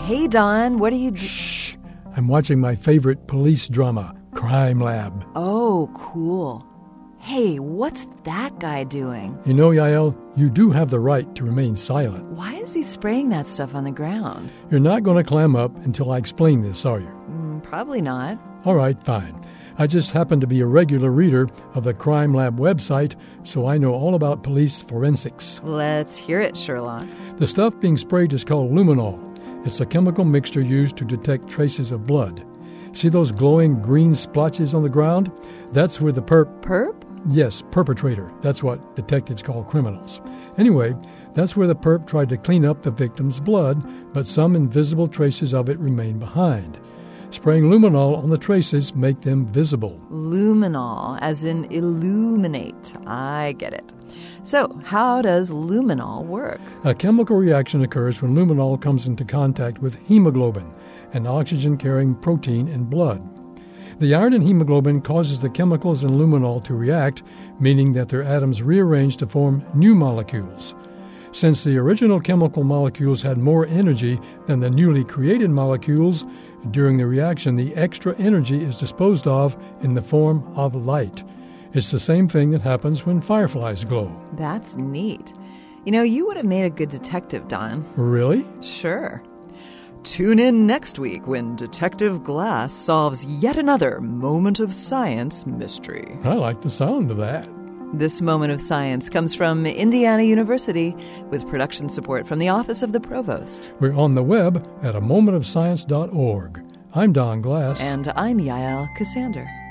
Hey, Don, what are you Shh! I'm watching my favorite police drama, Crime Lab. Oh, cool. Hey, what's that guy doing? You know, Yael, you do have the right to remain silent. Why is he spraying that stuff on the ground? You're not going to clam up until I explain this, are you? Probably not. All right, fine. I just happen to be a regular reader of the Crime Lab website, so I know all about police forensics. Let's hear it, Sherlock. The stuff being sprayed is called luminol. It's a chemical mixture used to detect traces of blood. See those glowing green splotches on the ground? That's where the Perp? Yes, perpetrator. That's what detectives call criminals. Anyway, that's where the perp tried to clean up the victim's blood, but some invisible traces of it remain behind. Spraying luminol on the traces make them visible. Luminol, as in illuminate. I get it. So, how does luminol work? A chemical reaction occurs when luminol comes into contact with hemoglobin, an oxygen-carrying protein in blood. The iron in hemoglobin causes the chemicals in luminol to react, meaning that their atoms rearrange to form new molecules. Since the original chemical molecules had more energy than the newly created molecules, during the reaction the extra energy is disposed of in the form of light. It's the same thing that happens when fireflies glow. That's neat. You know, you would have made a good detective, Don. Really? Sure. Tune in next week when Detective Glass solves yet another moment of science mystery. I like the sound of that. This moment of science comes from Indiana University with production support from the Office of the Provost. We're on the web at amomentofscience.org. I'm Don Glass. And I'm Yael Cassander.